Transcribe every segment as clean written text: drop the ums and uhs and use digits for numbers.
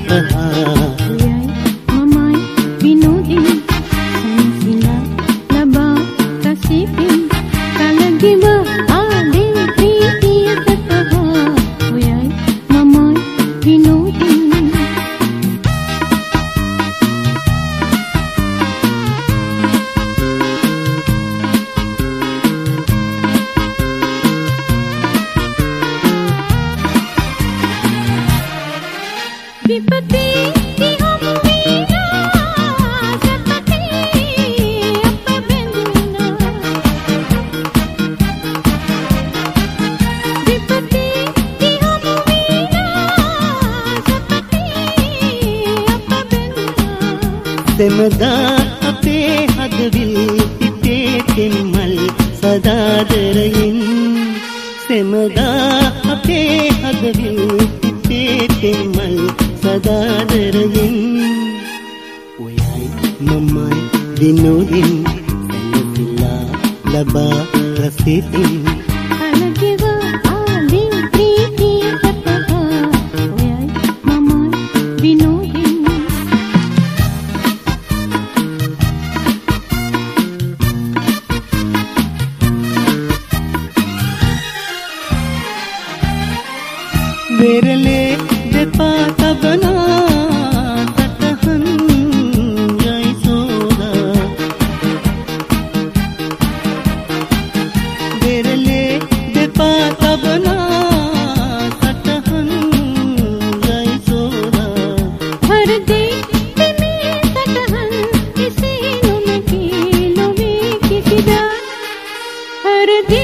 සෙමදා අපේ හදවිල් පිටේ තෙම්මල් සදාදරයින් සෙමදා අපේ හදවිල් පිටේ තෙම්මල් සදාදරයින් ඔයයි මමයි දිනුදින් සැනසෙලා ලබා රසිතින් वेरले देपा तबना तटहन जय सोदा वेरले देपा तबना तटहन जय सोदा हर दे में तटहन किसी नुम की लोवे किसिदा हर दे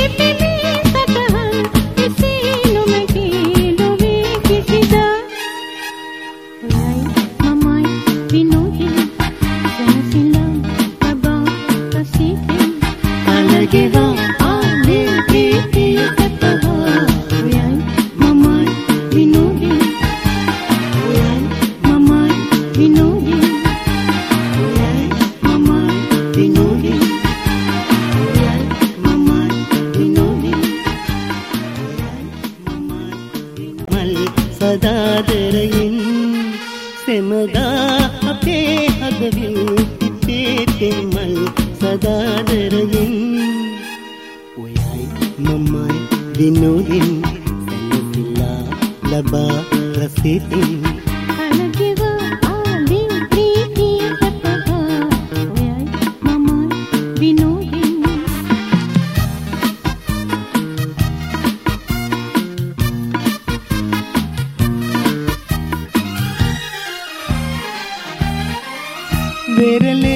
සදාදරයින් සෙමදා අපේ හදවිල් පිටේ තෙම්මල් සදාදරයින් ඔයයි මමයි දිනුදින් සැනසෙලා ලබා රසිතින් वेरले